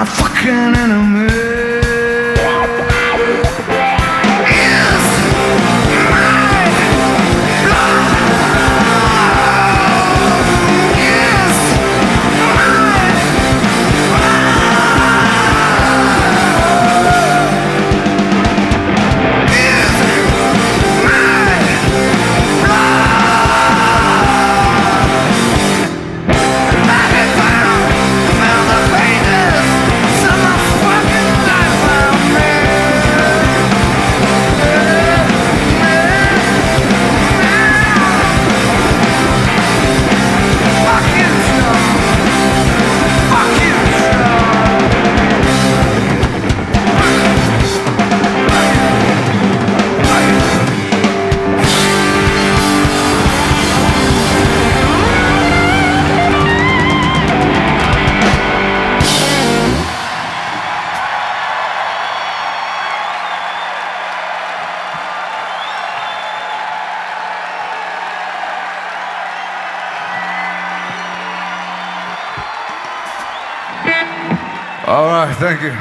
fucking enemy. All right, thank you.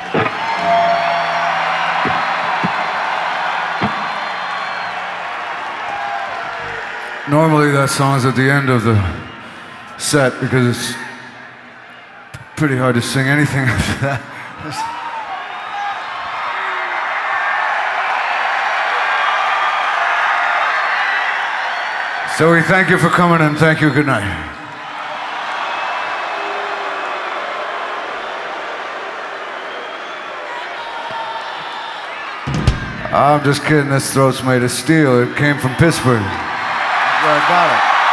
Normally that song's at the end of the set because it's pretty hard to sing anything after that. So we thank you for coming and thank you, good night. I'm just kidding, this throat's made of steel. It came from Pittsburgh. That's where I got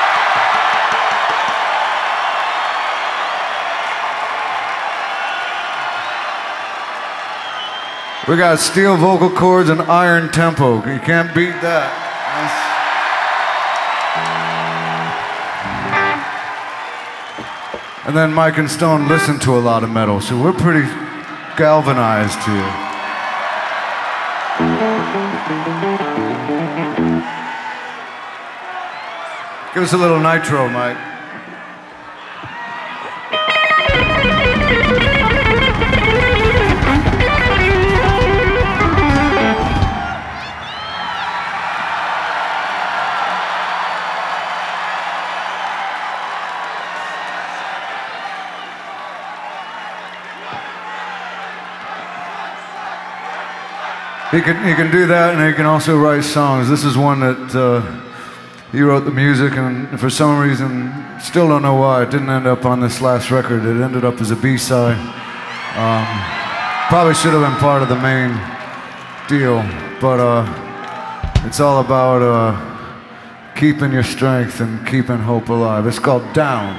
it. We got steel vocal cords and iron tempo. You can't beat that. And then Mike and Stone listen to a lot of metal, so we're pretty galvanized here. Give us a little nitro, Mike. He can do that, and he can also write songs. This is one that he wrote the music, and for some reason, still don't know why, it didn't end up on this last record. It ended up as a B-side. Probably should have been part of the main deal, but it's all about keeping your strength and keeping hope alive. It's called Down.